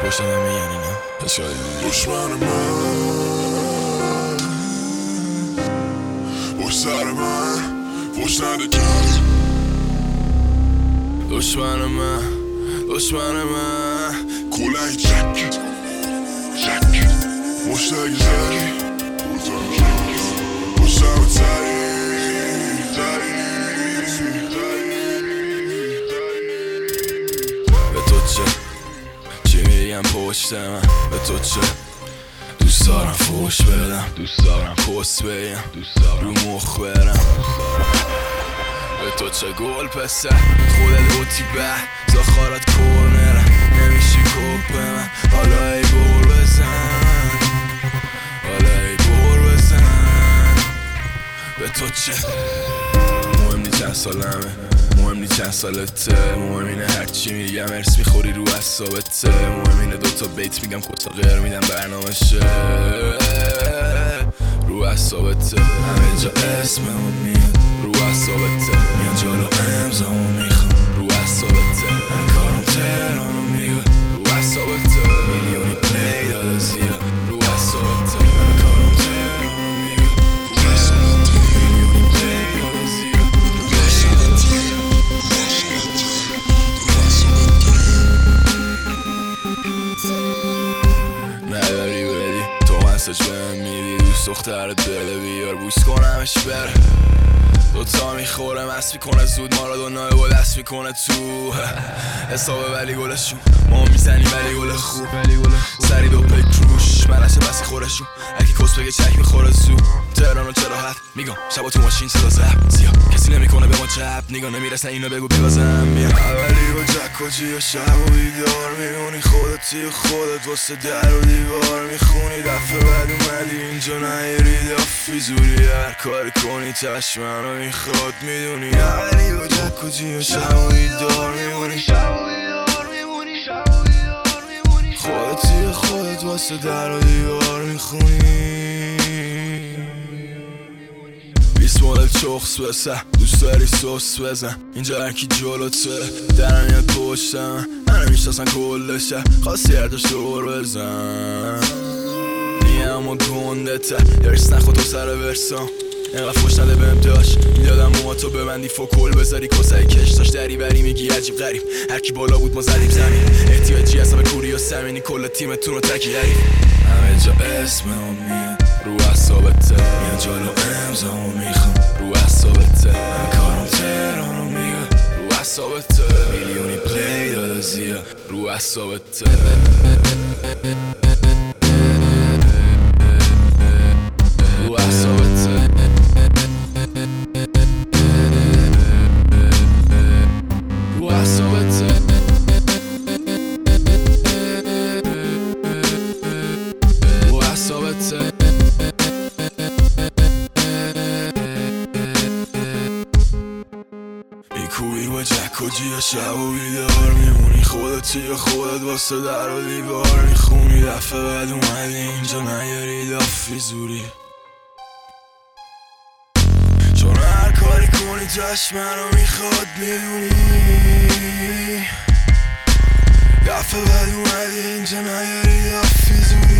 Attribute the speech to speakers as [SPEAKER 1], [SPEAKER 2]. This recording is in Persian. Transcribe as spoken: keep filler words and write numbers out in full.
[SPEAKER 1] پشتم هم میگن اینا
[SPEAKER 2] دشمن من پشت سر من پشت نده جان
[SPEAKER 1] دشمن من دشمن من
[SPEAKER 2] کلنگ جک جک مشتاق زدی پشتم تری
[SPEAKER 1] به تو چه چی میگم پشت من به تو چه دوست دارم فوش بدم دوست دارم پست بگم دوست دارم رو مخ برم به تو چه گل پسر خودت اوتی به زخارت کورنرم نمیشی کپ من حالا ای بور بزن حالا ای بور بزن به تو چه مهم نی چند سالمه مهم نی چند سالته مهم اینه هرچی میگم ارس میخوری رو اصابته مهم اینه دوتا بیت میگم کتا غیر میدم برنامه شه رو اصابته همه جا اسممون میاد رو اصابته میان جلو امضامو میخوام رو اصابته من کارم تهرانو میگه رو اصابته میلیونی پلی داده زیاد رو اصابته من کارم تهرانو میگه رو اصابته میلیونی پلی داده زیاد نداری بدی تو مساج بهم میدی دوست دخترت بره بیار بوس کنمش بره دوتا میخوره مست میکنه زود مارادونای با دست میکنه تو حسابه ولی گلشون ما میزنیم ولی گل خوب سری دو پی کروش منشه بسی خورشون اگه کس بگه چک میخوره زود تهرانو چرا حد میگم شبا تو ماشین صدا زب زیاد کسی نمیکنه به ما چپ نگاه نمیرسه اینو بگو بگازم میام
[SPEAKER 2] اولی با جک و جی و شب و بیدار میمونی خودتی و خودت واسه در و دیوار میخونی دفعه بعد اومدی اینجا نیاری دافی زوری هر کاری کنی چشمنو میخواد میدونی اولی با جک و جی و شب و بیدار میمونی خودتی و خودت واسه در و دیوار میخونی
[SPEAKER 1] بیست مدل چخص بسه دوست داری سوس بزن اینجا هرکی جلوته درم یاد پشتم منو میشتاسن کلشه خواستی هر داشت دور بزن نیه اما گنده ته درست نخود و سر ورسام اینقدر فوش نده بهم داشت میدادم موها تو ببندی فوکل بذاری کسایی کش داشت دری بری میگی عجیب غریب هرکی بالا بود ما زدیم زمین احتیاجی حساب کوری و سمینی کل تیمتون رو تکی حریف همه جا اسمم میاد رو اصابته میان جلو امضامو میخوام رو اصابته من کارم تهرانو میگه رو اصابته میلیونی پلی داده زیاد رو اصابته رو اصابته رو اصابته رو اصابته میکوبی با جک و جی و شب و بیدار میمونی خودتی و خودت واسه در و دیوار میخونی دفعه بعد اومدی اینجا نیاری دافی زوری چون هر کاری کنی چشمنو میخواد میدونی دفعه بعد اومدی اینجا نیاری دافی زوری